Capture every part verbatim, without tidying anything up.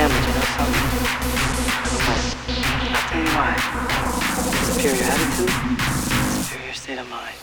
damage, you know something? But I'll tell you why. Superior attitude, superior state of mind.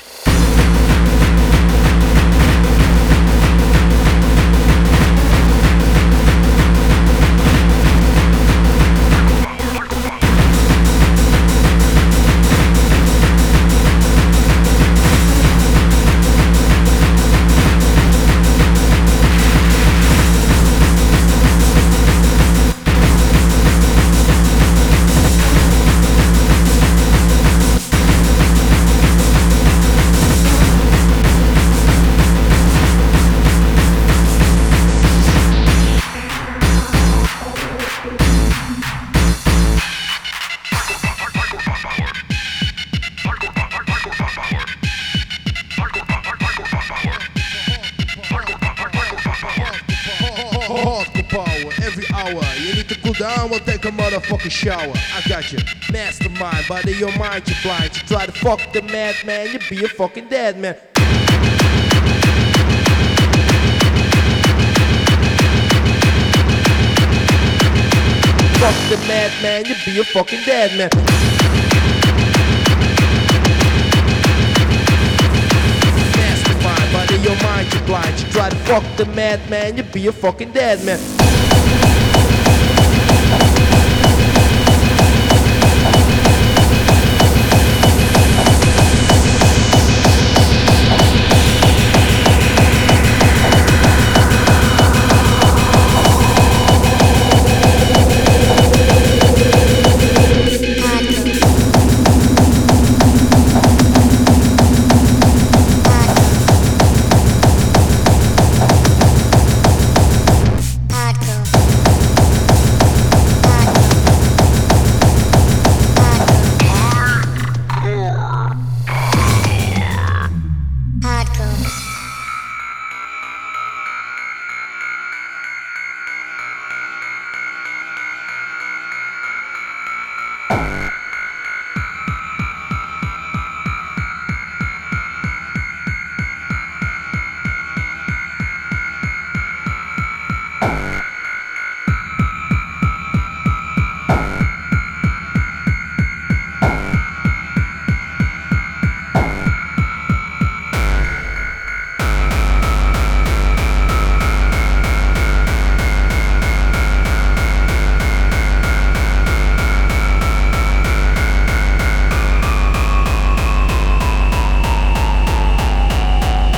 Down, we'll take a motherfucking shower. I got you, mastermind, but in your mind you're blind. You try to fuck the madman, you be a fucking dead man. Fuck the madman, you be a fucking dead man. Mastermind, but in your mind you're blind. You try to fuck the madman, you be a fucking dead man.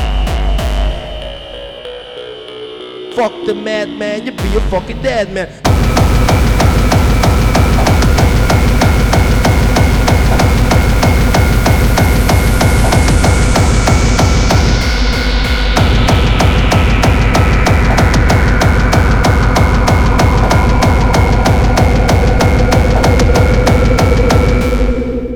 Fuck the madman, you be a fucking dead man.